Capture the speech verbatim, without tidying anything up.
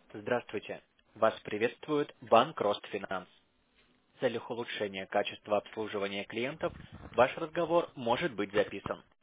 Здравствуйте. Вас приветствует банк Ростфинанс. В целях улучшения качества обслуживания клиентов ваш разговор может быть записан.